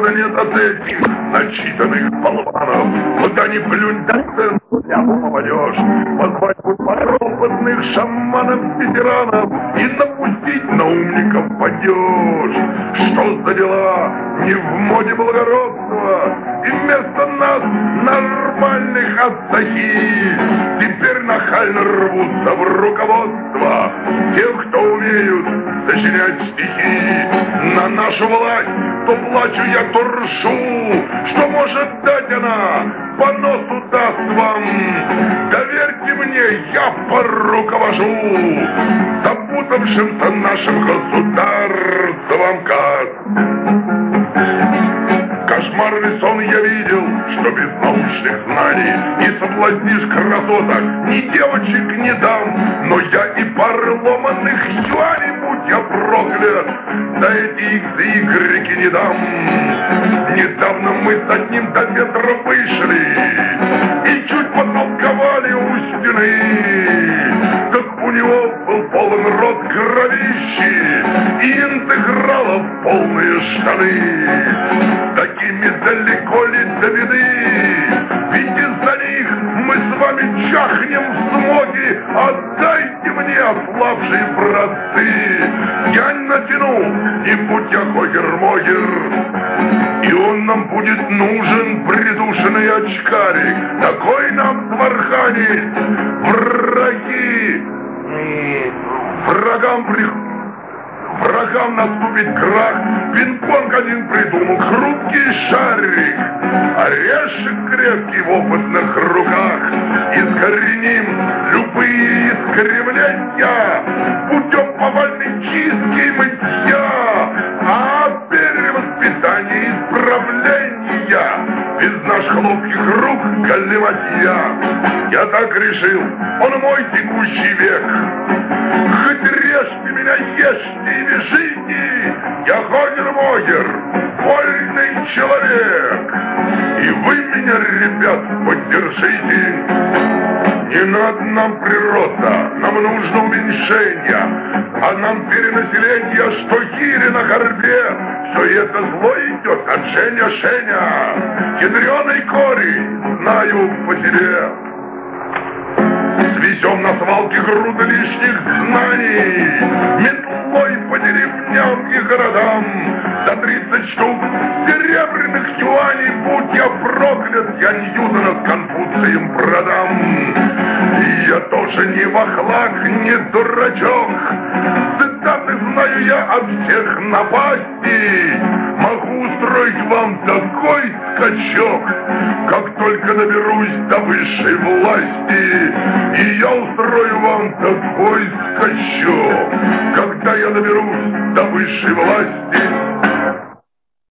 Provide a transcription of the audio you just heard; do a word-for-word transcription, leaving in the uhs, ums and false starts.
нет от этих начитанных болванов. Куда ни плюнь, да цену ляпу молодежь. Позвать бы подопытных шаманов-ветеранов и напустить на умников падеж. Что за дела? Не в моде благородства. И вместо нас нормальных отцахи теперь нахально рвутся в руководство тех, кто умеют сочинять стихи. На нашу власть то плачу я, то ршу. Что может дать она? По носу даст вам. Доверьте мне, я поруковожу запутавшимся нашим государством каз. Кошмарный сон я видел, что без научных знаний не соблазнишь красоток, ни девочек не дам. Но я и пары ломаных юаней, будь я проклят, за эти иксы и игреки не дам. Недавно мы с одним до ветра вышли и чуть потолковали у стены. Так у него был полон рот кровищи и интегралов полные штаны. Такими далеко ли до беды? Ведь из-за них мы с вами чахнем в смоге. Отдайте мне ослабшие братцы. Я натяну, не будь я хогер-могер. И он нам будет нужен, придушенный очкарик. Такой нам сварханит. Враги. Врагам приходит. Врагам наступит крах, пинг-понг один придумал, хрупкий шарик, орешек крепкий в опытных руках. Искореним любые искривления путем повальной чистки и мытья, а перевоспитания и исправления без наших ловких рук галиматья. Я так решил, он мой текущий век. Хоть режьте меня, ешьте и вяжите, я хогер-могер, вольный человек. И вы меня, ребят, поддержите. Не надо нам прироста, нам нужно уменьшение, а нам перенаселение, что гири на горбе. Все это зло идет от Женя-Шеня, ядреный корень, знаю по себе. Свезем на свалке груды лишних знаний, метлой по деревням и городам. За тридцать штук серебряных юаней, будь я проклят, я Ньютона с Конфуцием продам. И я тоже не вахлак, не дурачок, цитаты знаю я от всех напастей. Могу устроить вам такой скачок, как только доберусь до высшей власти. И я устрою вам такой скачок, когда я доберусь до высшей власти.